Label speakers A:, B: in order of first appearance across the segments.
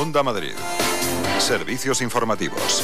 A: Onda Madrid. Servicios informativos.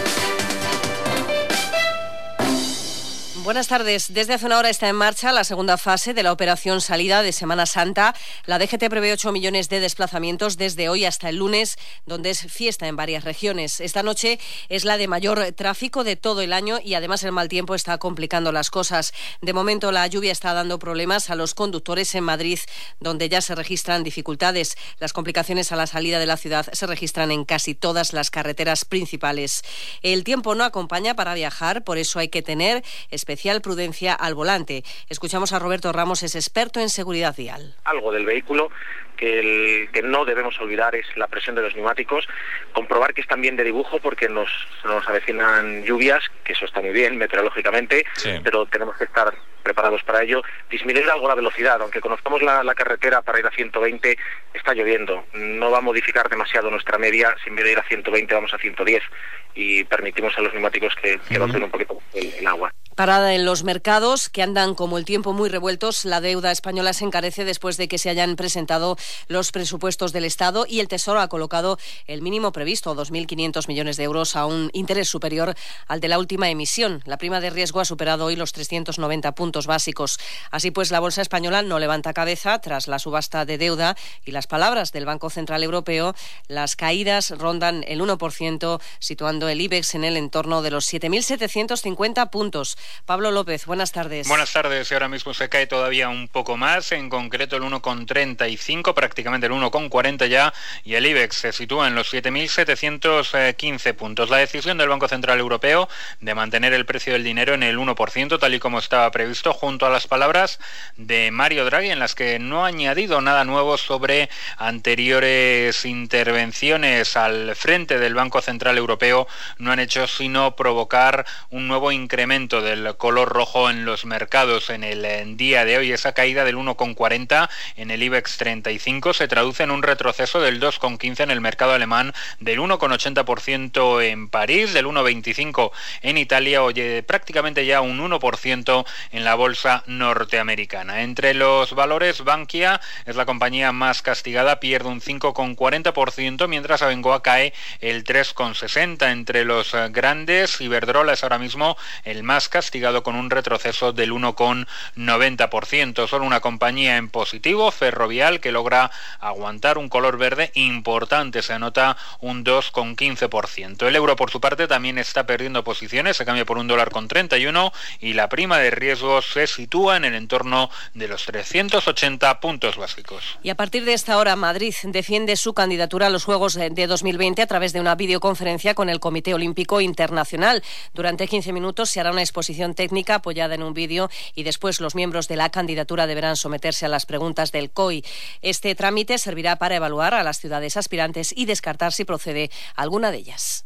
B: Buenas tardes. Desde hace una hora está en marcha la segunda fase de la operación salida de Semana Santa. La DGT prevé 8 millones de desplazamientos desde hoy hasta el lunes, donde es fiesta en varias regiones. Esta noche es la de mayor tráfico de todo el año y además el mal tiempo está complicando las cosas. De momento la lluvia está dando problemas a los conductores en Madrid, donde ya se registran dificultades. Las complicaciones a la salida de la ciudad se registran en casi todas las carreteras principales. El tiempo no acompaña para viajar, por eso hay que tener especial prudencia al volante. Escuchamos a Roberto Ramos, es experto en seguridad vial.
C: Algo del vehículo que no debemos olvidar es la presión de los neumáticos, comprobar que están bien de dibujo porque nos avecinan lluvias, que eso está muy bien meteorológicamente, sí, pero tenemos que estar preparados para ello. Disminuir algo la velocidad, aunque conozcamos la carretera para ir a 120, está lloviendo, no va a modificar demasiado nuestra media. Si en vez de ir a 120 vamos a 110 y permitimos a los neumáticos que rocen un poquito el agua.
B: Parada en los mercados, que andan como el tiempo muy revueltos. La deuda española se encarece después de que se hayan presentado los presupuestos del Estado y el Tesoro ha colocado el mínimo previsto, 2.500 millones de euros, a un interés superior al de la última emisión. La prima de riesgo ha superado hoy los 390 puntos básicos. Así pues, la bolsa española no levanta cabeza tras la subasta de deuda y las palabras del Banco Central Europeo. Las caídas rondan el 1%, situando el IBEX en el entorno de los 7.750 puntos. Pablo López, buenas tardes.
D: Buenas tardes. Y ahora mismo se cae todavía un poco más, en concreto el 1,35, prácticamente el 1,40 ya, y el IBEX se sitúa en los 7.715 puntos. La decisión del Banco Central Europeo de mantener el precio del dinero en el 1%, tal y como estaba previsto, junto a las palabras de Mario Draghi, en las que no ha añadido nada nuevo sobre anteriores intervenciones al frente del Banco Central Europeo, no han hecho sino provocar un nuevo incremento del color rojo en los mercados. En el día de hoy, esa caída del 1,40 en el IBEX 35 se traduce en un retroceso del 2,15 en el mercado alemán, del 1,80% en París, del 1,25 en Italia, oye, prácticamente ya un 1% en la bolsa norteamericana. Entre los valores, Bankia es la compañía más castigada, pierde un 5,40%, mientras Abengoa cae el 3,60%. Entre los grandes, Iberdrola es ahora mismo el más castigado con un retroceso del 1,90%. Solo una compañía en positivo, Ferrovial, que logra aguantar un color verde importante, se anota un 2,15%. El euro, por su parte, también está perdiendo posiciones, se cambia por $1,31 y la prima de riesgo se sitúa en el entorno de los 380 puntos básicos.
B: Y a partir de esta hora, Madrid defiende su candidatura a los Juegos de 2020 a través de una videoconferencia con el Comité Olímpico Internacional. Durante 15 minutos se hará una exposición técnica apoyada en un vídeo y después los miembros de la candidatura deberán someterse a las preguntas del COI. Este trámite servirá para evaluar a las ciudades aspirantes y descartar si procede alguna de ellas.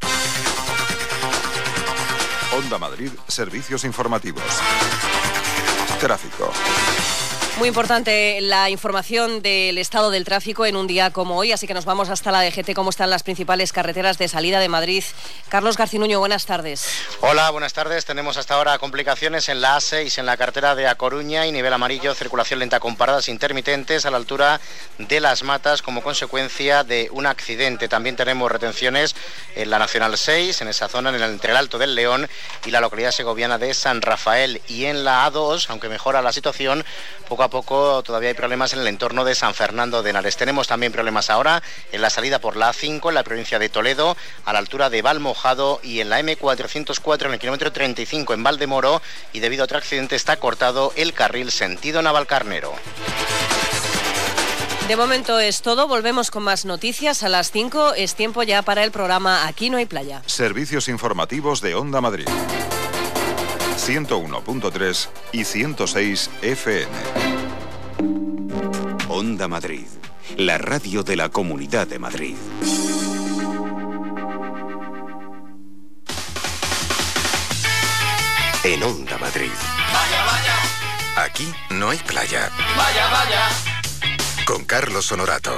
A: Onda Madrid, servicios informativos. Tráfico.
B: Muy importante la información del estado del tráfico en un día como hoy, así que nos vamos hasta la DGT, cómo están las principales carreteras de salida de Madrid. Carlos Garcinuño, buenas tardes.
E: Hola, buenas tardes. Tenemos hasta ahora complicaciones en la A6, en la carretera de A Coruña y nivel amarillo, circulación lenta con paradas intermitentes a la altura de Las Matas como consecuencia de un accidente. También tenemos retenciones en la Nacional 6, en esa zona, entre el Alto del León y la localidad segoviana de San Rafael. Y en la A2, aunque mejora la situación, poco a poco todavía hay problemas en el entorno de San Fernando de Henares. Tenemos también problemas ahora en la salida por la A5 en la provincia de Toledo, a la altura de Valmojado, y en la M404 en el kilómetro 35 en Valdemoro, y debido a otro accidente está cortado el carril sentido Navalcarnero.
B: De momento es todo, volvemos con más noticias a las 5. Es tiempo ya para el programa Aquí no hay playa.
A: Servicios informativos de Onda Madrid. 101.3 y 106 FM.
F: Onda Madrid, la radio de la Comunidad de Madrid. En Onda Madrid.
G: Vaya, vaya.
F: Aquí no hay playa.
G: Vaya, vaya.
F: Con Carlos Honorato.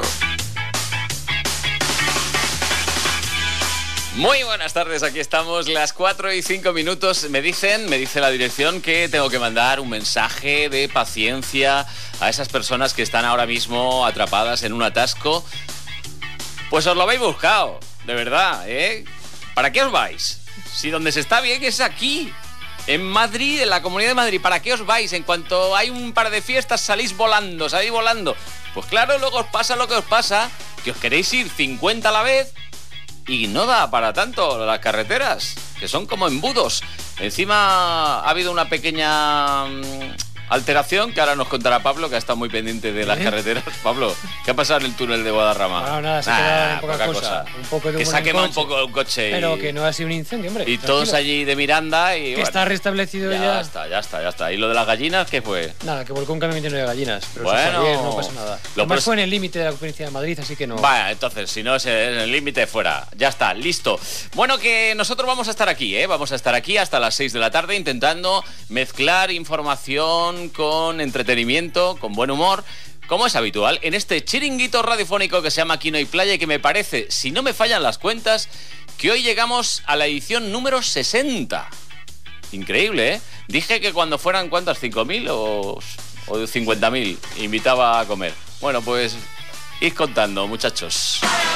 H: Muy buenas tardes, aquí estamos, las 4:05. Me dice la dirección que tengo que mandar un mensaje de paciencia a esas personas que están ahora mismo atrapadas en un atasco. Pues os lo habéis buscado, de verdad, ¿eh? ¿Para qué os vais? Si donde se está bien es aquí, en Madrid, en la Comunidad de Madrid. ¿Para qué os vais? En cuanto hay un par de fiestas salís volando. Pues claro, luego os pasa lo que os pasa, que os queréis ir 50 a la vez y no da para tanto las carreteras, que son como embudos. Encima ha habido una pequeña alteración que ahora nos contará Pablo, que ha estado muy pendiente de las carreteras. Pablo, ¿qué ha pasado en el túnel de Guadarrama?
I: No, nada, se ha quedado en poca cosa. Un poco de
H: que se ha quemado un poco el coche.
I: Pero que no ha sido un incendio, hombre.
H: Y tranquilo. Todos allí de Miranda y...
I: Que
H: bueno,
I: está restablecido ya.
H: Ya está. ¿Y lo de las gallinas qué fue?
I: Nada, que volcó un camión lleno de gallinas. Pero
H: bueno,
I: bien, no pasa nada. Además fue en el límite de la Provincia de Madrid, así que no...
H: Vaya, entonces, si no es en el límite, fuera. Ya está, listo. Bueno, que nosotros vamos a estar aquí, ¿eh? Vamos a estar aquí hasta las 6 de la tarde intentando mezclar información con entretenimiento, con buen humor, como es habitual, en este chiringuito radiofónico que se llama Aquí no hay playa y que me parece, si no me fallan las cuentas, que hoy llegamos a la edición número 60. Increíble, ¿eh? Dije que cuando fueran, ¿cuántas? ¿5.000 o 50.000? Invitaba a comer. Bueno, pues id contando, muchachos.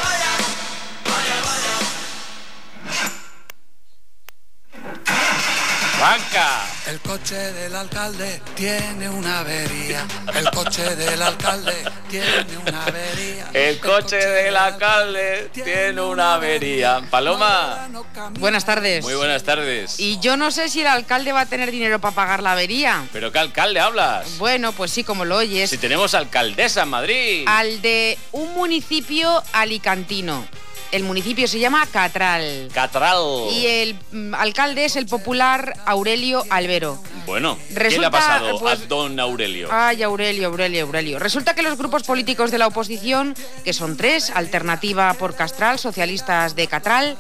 H: ¡Banca!
J: El coche del alcalde tiene una avería. El coche del alcalde tiene una avería.
H: El coche del alcalde tiene una avería. Paloma.
K: Buenas tardes.
H: Muy buenas tardes.
K: Y yo no sé si el alcalde va a tener dinero para pagar la avería.
H: ¿Pero qué alcalde hablas?
K: Bueno, pues sí, como lo oyes.
H: Si tenemos alcaldesa en Madrid.
K: Al de un municipio alicantino. El municipio se llama Catral.
H: Catral.
K: Y el alcalde es el popular Aurelio Albero.
H: Bueno, ¿qué le ha pasado a don Aurelio?
K: Ay, Aurelio. Resulta que los grupos políticos de la oposición, que son 3, Alternativa por Castral, Socialistas de Catral,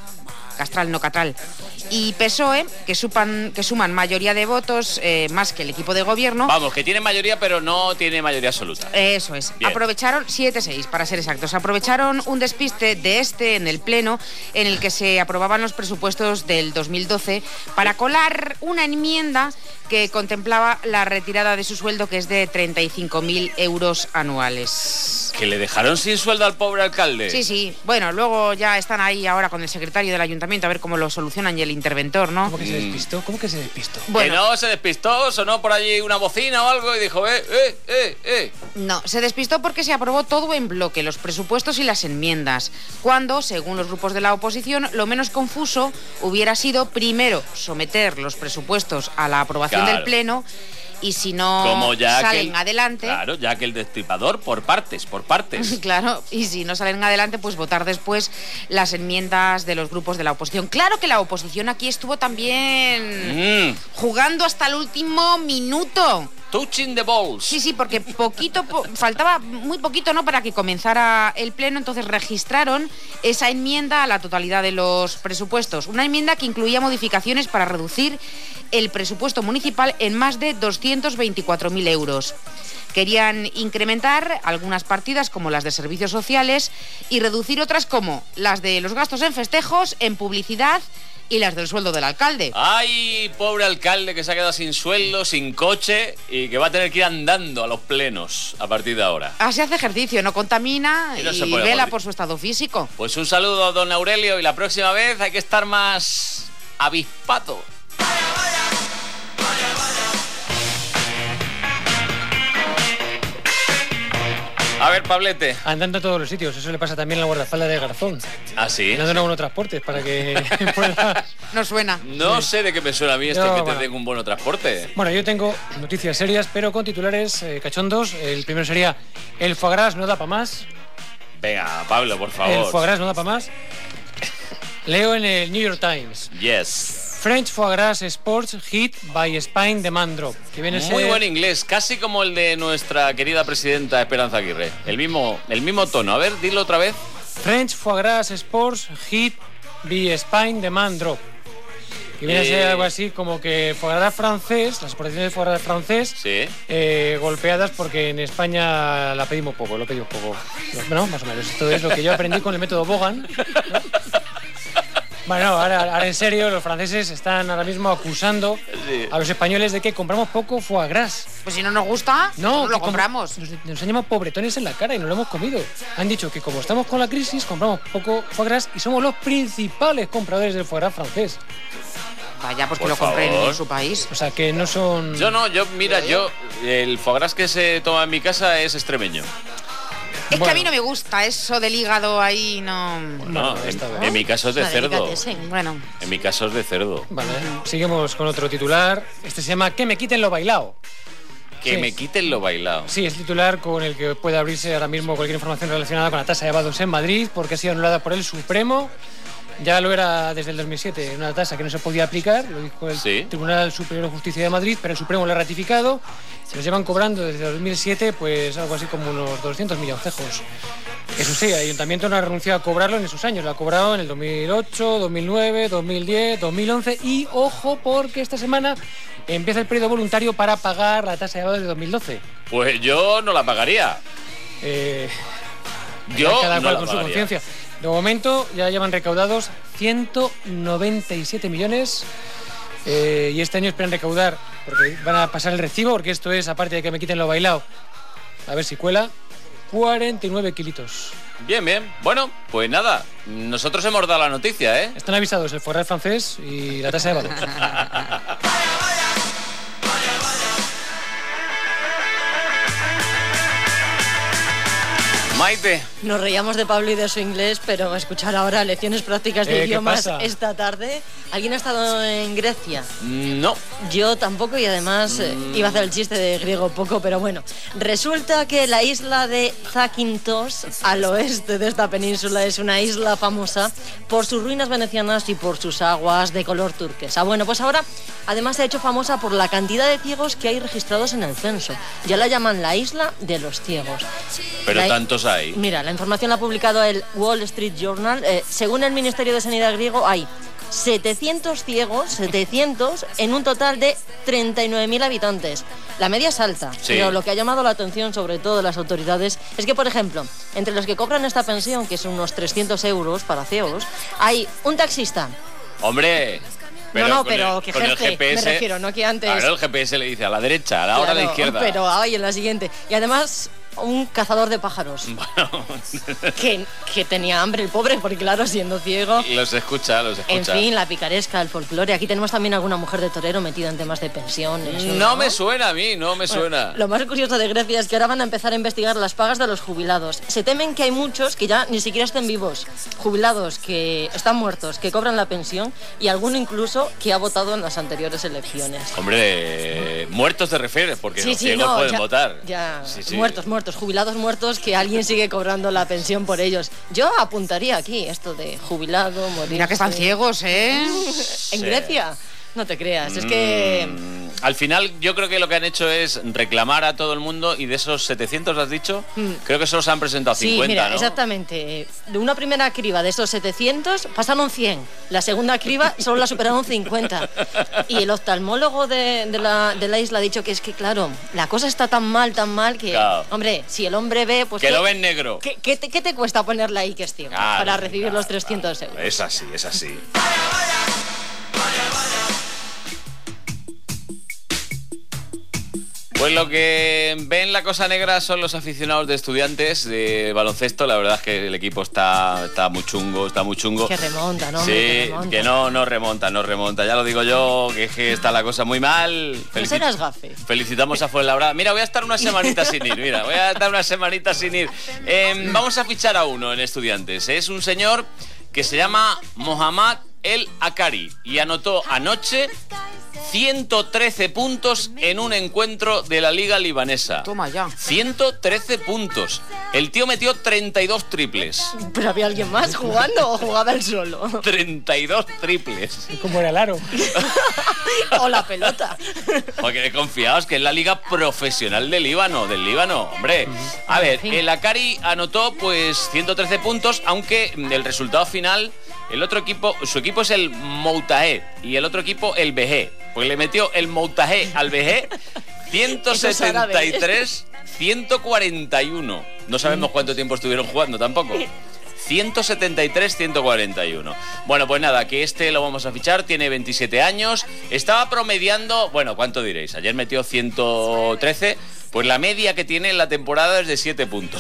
K: y PSOE, que suman mayoría de votos más que el equipo de gobierno.
H: Vamos, que tiene mayoría, pero no tiene mayoría absoluta.
K: Eso es. Bien. Aprovecharon 7-6, para ser exactos. Aprovecharon un despiste en el Pleno, en el que se aprobaban los presupuestos del 2012, para colar una enmienda que contemplaba la retirada de su sueldo, que es de 35.000 euros anuales.
H: ¿Que le dejaron sin sueldo al pobre alcalde?
K: Sí. Bueno, luego ya están ahí ahora con el secretario del ayuntamiento a ver cómo lo solucionan y el interventor, ¿no?
I: ¿Cómo que se despistó?
K: Bueno,
H: que no se despistó, sonó por allí una bocina o algo y dijo,
K: No, se despistó porque se aprobó todo en bloque, los presupuestos y las enmiendas, cuando, según los grupos de la oposición, lo menos confuso hubiera sido primero someter los presupuestos a la aprobación del Pleno, y si no salen adelante...
H: Claro, ya que el destripador por partes.
K: Claro, y si no salen adelante, pues votar después las enmiendas de los grupos de la oposición. Claro que la oposición aquí estuvo también jugando hasta el último minuto.
H: Touching the balls.
K: Sí, porque faltaba muy poquito, ¿no?, para que comenzara el Pleno, entonces registraron esa enmienda a la totalidad de los presupuestos. Una enmienda que incluía modificaciones para reducir el presupuesto municipal en más de 224.000 euros. Querían incrementar algunas partidas como las de servicios sociales y reducir otras como las de los gastos en festejos, en publicidad y las del sueldo del alcalde.
H: ¡Ay, pobre alcalde que se ha quedado sin sueldo, sin coche y que va a tener que ir andando a los plenos a partir de ahora!
K: Así hace ejercicio, no contamina y vela por su estado físico.
H: Pues un saludo a don Aurelio y la próxima vez hay que estar más avispato. A ver, Pablete.
I: Andando a todos los sitios, eso le pasa también a la guardaespaldas de Garzón.
H: ¿Ah, sí?
I: Andando en algunos transportes para que pueda...
K: No suena.
H: No sé de qué me suena a mí esto, que te den un buen transporte.
I: Bueno, yo tengo noticias serias, pero con titulares cachondos. El primero sería: el foie gras no da para más.
H: Venga, Pablo, por favor.
I: El foie gras no da para más. Leo en el New York Times.
H: Yes.
I: French Foie Gras Sports Hit by Spain Demand Drop. Que viene
H: muy buen inglés, casi como el de nuestra querida presidenta Esperanza Aguirre. El mismo tono. A ver, dilo otra vez.
I: French Foie Gras Sports Hit by Spain Demand Drop. Que viene a ser algo así como que foie gras francés, las exportaciones de foie gras francés,
H: sí,
I: golpeadas porque en España lo pedimos poco. No, más o menos. Esto es lo que yo aprendí con el método Bogan, ¿no? Bueno, ahora en serio, los franceses están ahora mismo acusando a los españoles de que compramos poco foie gras.
K: Pues si no nos gusta, no lo compramos.
I: Nos han llamado pobretones en la cara y no lo hemos comido. Han dicho que como estamos con la crisis, compramos poco foie gras y somos los principales compradores del foie gras francés.
K: Vaya, pues que lo compren en su país.
I: O sea, que no son...
H: Mira, el foie gras que se toma en mi casa es extremeño.
K: Es que a mí no me gusta eso del hígado ahí, no...
H: No, en mi caso es de cerdo.
K: Bueno.
H: En mi caso es de cerdo.
I: Vale, seguimos con otro titular. Este se llama ¿Que me quiten lo bailao?
H: Que me quiten lo bailado.
I: Sí, es el titular con el que puede abrirse ahora mismo cualquier información relacionada con la tasa de evados en Madrid, porque ha sido anulada por el Supremo. Ya lo era desde el 2007, una tasa que no se podía aplicar, lo dijo el Tribunal Superior de Justicia de Madrid, pero el Supremo lo ha ratificado. Se los llevan cobrando desde el 2007, pues algo así como unos 200 milloncejos. Eso sí, el Ayuntamiento no ha renunciado a cobrarlo en esos años, lo ha cobrado en el 2008, 2009, 2010, 2011 y, ojo, porque esta semana empieza el periodo voluntario para pagar la tasa de evados de 2012.
H: Pues yo no la pagaría. Yo
I: cada
H: no
I: cual
H: la
I: con
H: pagaría.
I: su conciencia. De momento ya llevan recaudados 197 millones y este año esperan recaudar, porque van a pasar el recibo, porque esto es, aparte de que me quiten lo bailado, a ver si cuela, 49 kilitos.
H: Bien. Bueno, pues nada, nosotros hemos dado la noticia, ¿eh?
I: Están avisados el foie gras francés y la tasa de evados.
H: Maite.
B: Nos reíamos de Pablo y de su inglés, pero escuchar ahora lecciones prácticas de idiomas esta tarde. ¿Alguien ha estado en Grecia?
H: No.
B: Yo tampoco y además iba a hacer el chiste de griego poco, pero bueno. Resulta que la isla de Zakynthos, al oeste de esta península, es una isla famosa por sus ruinas venecianas y por sus aguas de color turquesa. Bueno, pues ahora además se ha hecho famosa por la cantidad de ciegos que hay registrados en el censo. Ya la llaman la isla de los ciegos.
H: Pero tantos hay.
B: Mira, la información la ha publicado el Wall Street Journal. Según el Ministerio de Sanidad griego, hay 700 ciegos, 700, en un total de 39.000 habitantes. La media es alta, pero lo que ha llamado la atención, sobre todo de las autoridades, es que, por ejemplo, entre los que cobran esta pensión, que son unos 300 euros para ciegos, hay un taxista.
H: ¡Hombre!
B: Pero que
H: con el
B: jefe,
H: GPS,
B: me refiero, no que antes.
H: Ahora el GPS le dice a la derecha, a la hora a la izquierda.
B: Pero en la siguiente. Y además, un cazador de pájaros.
H: Bueno.
B: que tenía hambre el pobre, porque claro, siendo ciego.
H: Los escucha.
B: En fin, la picaresca, el folclore. Aquí tenemos también alguna mujer de torero metida en temas de pensiones.
H: No me suena a mí, no me suena.
B: Lo más curioso de Grecia es que ahora van a empezar a investigar las pagas de los jubilados. Se temen que hay muchos que ya ni siquiera estén vivos. Jubilados que están muertos, que cobran la pensión y alguno incluso que ha votado en las anteriores elecciones.
H: Hombre, muertos te refieres, porque los ciegos pueden votar.
B: Ya, muertos, jubilados muertos que alguien sigue cobrando la pensión por ellos. Yo apuntaría aquí esto de jubilado, morir.
K: Mira que están ciegos, ¿eh?
B: En Grecia. No te creas, es que...
H: Al final yo creo que lo que han hecho es reclamar a todo el mundo y de esos 700, ¿has dicho? Creo que solo se han presentado 50,
B: mira,
H: ¿no?
B: Exactamente. De una primera criba de esos 700 pasaron 100. La segunda criba solo la superaron 50. Y el oftalmólogo de la isla ha dicho que es que, claro, la cosa está tan mal que... Claro. Hombre, si el hombre ve... pues
H: que lo ve en negro.
B: ¿Qué te cuesta ponerla ahí que es ciego? Claro, para recibir los 300 euros.
H: Es así. Pues lo que ven la cosa negra son los aficionados de Estudiantes de baloncesto. La verdad es que el equipo está muy chungo.
B: Que remonta, ¿no?
H: Sí, que no remonta. Ya lo digo yo, que es que está la cosa muy mal.
B: No serás gafe.
H: Felicitamos a Fuenlabrada. Mira, voy a estar una semanita sin ir. Vamos a fichar a uno en Estudiantes. Es un señor que se llama Mohamed El Akari y anotó anoche 113 puntos en un encuentro de la Liga Libanesa.
K: Toma ya.
H: 113 puntos. El tío metió 32 triples.
B: ¿Pero había alguien más jugando o jugaba él solo?
H: 32 triples.
I: ¿Cómo era el aro?
B: O la pelota.
H: Porque confiaos que es la liga profesional del Líbano, hombre. A ver, el Akari anotó pues 113 puntos, aunque el resultado final, su equipo es el Moutahe y el otro equipo el Behé. Pues le metió el Moutahe al Behé 173-141. No sabemos cuánto tiempo estuvieron jugando tampoco. 173-141. Bueno, pues nada, que este lo vamos a fichar, tiene 27 años, estaba promediando, bueno, ¿cuánto diréis? Ayer metió 113, pues la media que tiene en la temporada es de 7 puntos.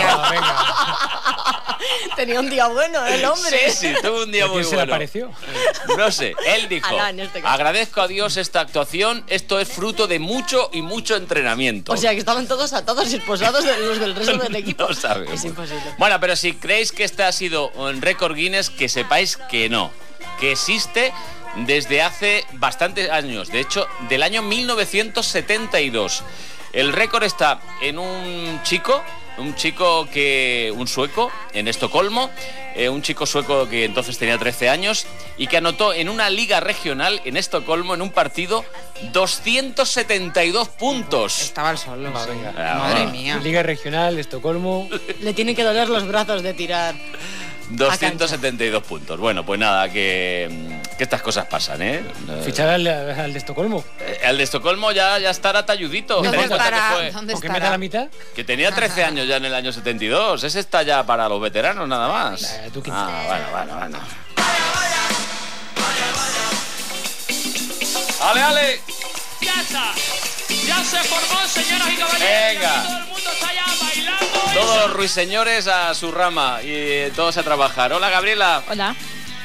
B: Tenía un día bueno el hombre.
H: Sí, tuvo un día muy bueno.
I: ¿Quién se le apareció?
H: No sé, él dijo, agradezco a Dios esta actuación, esto es fruto de mucho y mucho entrenamiento.
B: O sea, que estaban todos atados y esposados de los del resto del equipo.
H: No sabemos.
B: Es imposible.
H: Bueno, pero si creéis que este ha sido un récord Guinness, que sepáis que no, que existe desde hace bastantes años, de hecho, del año 1972. El récord está en un sueco en Estocolmo, un chico sueco que entonces tenía 13 años y que anotó en una liga regional en Estocolmo, en un partido, 272 puntos.
K: Estaba al sol.
I: Madre mía. Liga regional, Estocolmo.
B: Le tienen que doler los brazos de tirar.
H: 272 puntos. Bueno, pues nada, que estas cosas pasan, ¿eh?
I: Fichar al de Estocolmo.
H: El de Estocolmo ya estará talludito.
K: ¿Dónde estará?
I: ¿Por qué me da la mitad?
H: Que tenía 13 años ya en el año 72. Ese está ya para los veteranos nada más. Bueno. ¡Ale!
L: ¡Ya está! ¡Ya se formó, señoras y caballeros!
H: ¡Venga!
L: Todo el mundo está ya bailando.
H: Todos los ruiseñores a su rama y todos a trabajar. Hola, Gabriela.
M: Hola.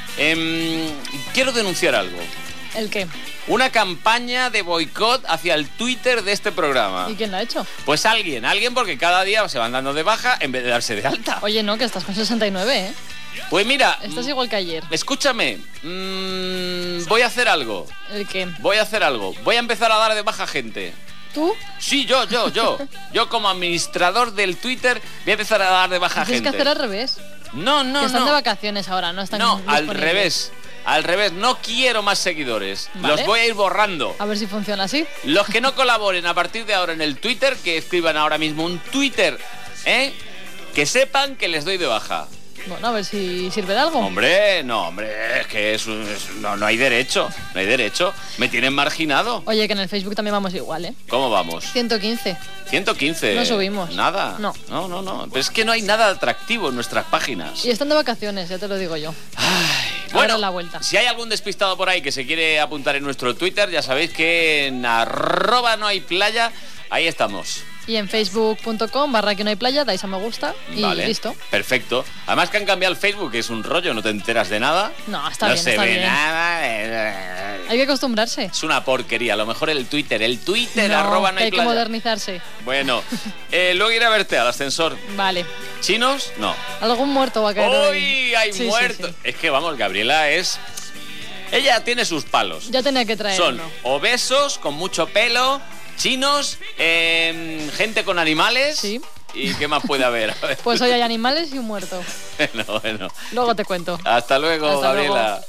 H: Quiero denunciar algo.
M: ¿El qué?
H: Una campaña de boicot hacia el Twitter de este programa.
M: ¿Y quién la ha hecho?
H: Pues alguien porque cada día se van dando de baja en vez de darse de alta.
M: Oye, no, que estás con 69, ¿eh?
H: Pues mira...
M: Estás igual que ayer.
H: Escúchame, voy a hacer algo.
M: ¿El qué?
H: Voy a hacer algo. Voy a empezar a dar de baja gente.
M: ¿Tú?
H: Sí, yo. Yo como administrador del Twitter voy a empezar a dar de baja gente.
M: Tienes que hacer al revés.
H: No.
M: Que están de vacaciones ahora, no están
H: disponibles. Al revés, no quiero más seguidores. ¿Vale? Los voy a ir borrando.
M: A ver si funciona así.
H: Los que no colaboren a partir de ahora en el Twitter, que escriban ahora mismo un Twitter, que sepan que les doy de baja.
M: Bueno, a ver si sirve de algo.
H: Hombre, es que no hay derecho. No hay derecho. Me tienen marginado.
M: Oye, que en el Facebook también vamos igual, ¿eh?
H: ¿Cómo vamos?
M: 115.
H: 115.
M: No subimos.
H: ¿Nada?
M: No.
H: Pero es que no hay nada atractivo en nuestras páginas.
M: Y están de vacaciones, ya te lo digo yo.
H: Bueno,
M: la vuelta.
H: Si hay algún despistado por ahí que se quiere apuntar en nuestro Twitter, ya sabéis que en @nohayplaya, ahí estamos.
M: Y en facebook.com/que-no-hay-playa, dais a me gusta y listo.
H: Perfecto. Además que han cambiado el Facebook, que es un rollo, no te enteras de nada.
M: No, está bien,
H: está bien. Nada.
M: Hay que acostumbrarse.
H: Es una porquería. A lo mejor el Twitter,
M: no hay que modernizarse.
H: Bueno, luego ir a verte al ascensor.
M: Vale.
H: ¿Chinos? No.
M: Algún muerto va a caer.
H: ¡Uy! Hay muertos. Sí. Es que vamos, Gabriela es... Ella tiene sus palos.
M: Ya tenía que traerlo.
H: Son obesos, con mucho pelo... Chinos, gente con animales.
M: Sí.
H: ¿Y qué más puede haber?
M: Pues hoy hay animales y un muerto.
H: Bueno.
M: Luego te cuento.
H: Hasta luego, Gabriela.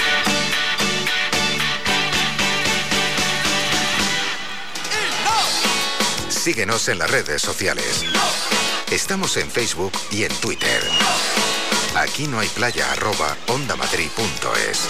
N: Síguenos en las redes sociales. Estamos en Facebook y en Twitter. Aquí no hay playa @ondamadrid.es.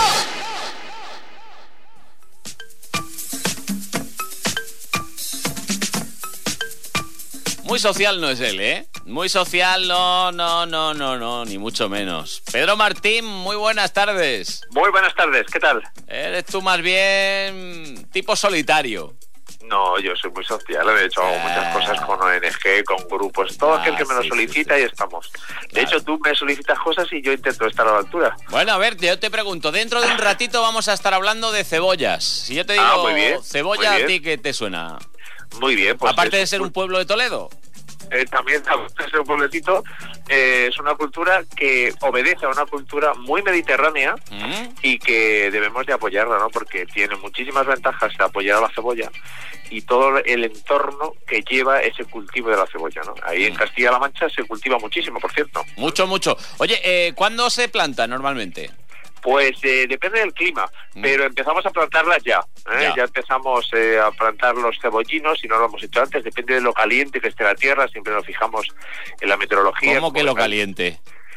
H: Muy social no es él, ¿eh? Muy social no, ni mucho menos. Pedro Martín, muy buenas tardes.
C: Muy buenas tardes, ¿qué tal?
H: Eres tú más bien tipo solitario.
C: No, yo soy muy social, de hecho hago muchas cosas con ONG, con grupos, todo aquel que me lo solicita y estamos. De hecho, tú me solicitas cosas y yo intento estar a la altura.
H: Bueno, a ver, yo te pregunto, dentro de un ratito vamos a estar hablando de cebollas. Si yo te digo
C: muy bien,
H: cebolla, ¿a ti qué te suena?
C: Muy bien. Pues
H: aparte de ser un pueblo de Toledo.
C: También es un pueblecito, es una cultura que obedece a una cultura muy mediterránea y que debemos de apoyarla, ¿no? Porque tiene muchísimas ventajas de apoyar a la cebolla y todo el entorno que lleva ese cultivo de la cebolla, ¿no? Ahí en Castilla-La Mancha se cultiva muchísimo, por cierto.
H: Mucho. Oye, ¿cuándo se planta normalmente?
C: Pues depende del clima, pero empezamos a plantarlas ya. Ya empezamos a plantar los cebollinos, y no lo hemos hecho antes, depende de lo caliente que esté la tierra, siempre nos fijamos en la meteorología.
H: ¿Cómo que lo caliente?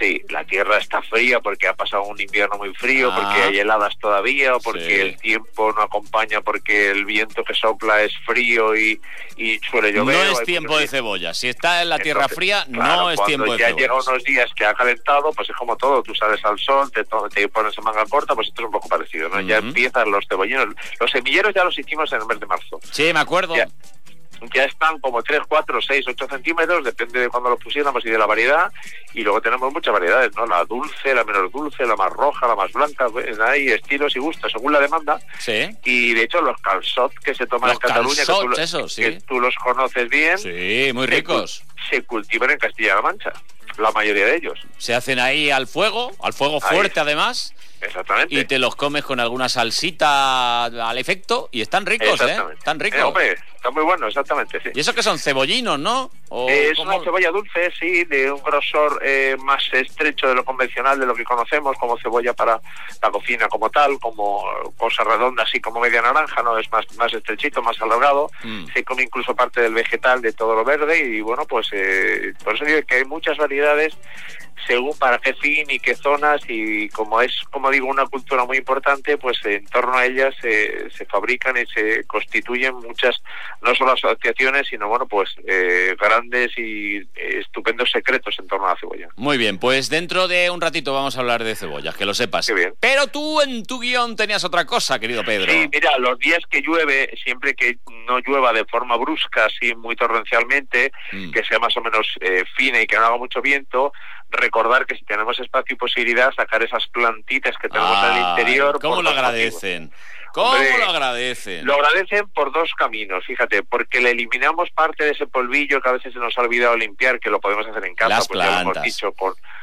O: Sí, la tierra está fría porque ha pasado un invierno muy frío, porque hay heladas todavía, o porque el tiempo no acompaña, porque el viento que sopla es frío y suele llover.
H: No es tiempo de cebolla. Si está en la tierra fría, no es tiempo de cebolla.
O: Cuando ya llega unos días que ha calentado, pues es como todo. Tú sales al sol, te pones en manga corta, pues esto es un poco parecido, ¿no? Ya empiezan los cebollinos. Los semilleros ya los hicimos en el mes de marzo.
H: Sí, me acuerdo.
O: Ya están como 3, 4, 6, 8 centímetros, depende de cuándo los pusiéramos y de la variedad, y luego tenemos muchas variedades, ¿no? La dulce, la menos dulce, la más roja, la más blanca, pues hay estilos y gustos según la demanda.
H: Sí.
O: Y de hecho los calçots que se toman en Cataluña, que tú los conoces bien.
H: Sí, muy ricos.
O: Se cultivan en Castilla-La Mancha, la mayoría de ellos.
H: Se hacen ahí al fuego fuerte además.
O: Exactamente.
H: Y te los comes con alguna salsita al efecto y están ricos, ¿eh? Están ricos.
O: Hombre, está muy bueno, exactamente, sí.
H: Y eso que son cebollinos, ¿no?
O: Es una cebolla dulce, sí, de un grosor más estrecho de lo convencional, de lo que conocemos como cebolla para la cocina como tal, como cosa redonda, así como media naranja, ¿no? Es más estrechito, más alargado. Se come incluso parte del vegetal, de todo lo verde, y bueno, pues por eso digo que hay muchas variedades según para qué fin y qué zonas, y como es, como digo, una cultura muy importante, pues en torno a ellas se fabrican y se constituyen muchas, no solo asociaciones, sino bueno, pues grandes y estupendos secretos en torno a la cebolla.
H: Muy bien, pues dentro de un ratito vamos a hablar de cebollas, que lo sepas.
O: Qué bien.
H: Pero tú en tu guión tenías otra cosa, querido Pedro.
O: Sí, mira, los días que llueve, siempre que no llueva de forma brusca, así muy torrencialmente, que sea más o menos fina y que no haga mucho viento, recordar que si tenemos espacio y posibilidad, sacar esas plantitas que tenemos en el interior.
H: ¿Cómo lo agradecen? ¿Cómo lo agradecen?
O: Lo agradecen por dos caminos, fíjate, porque le eliminamos parte de ese polvillo que a veces se nos ha olvidado limpiar, que lo podemos hacer en casa,
H: las
O: pues
H: plantas.
O: ya lo hemos dicho,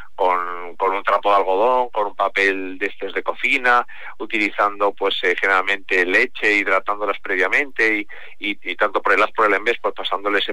O: con un trapo de algodón, con un papel de estos de cocina, utilizando pues generalmente leche, hidratándolas previamente y tanto por el haz por el envés, pues pasándole ese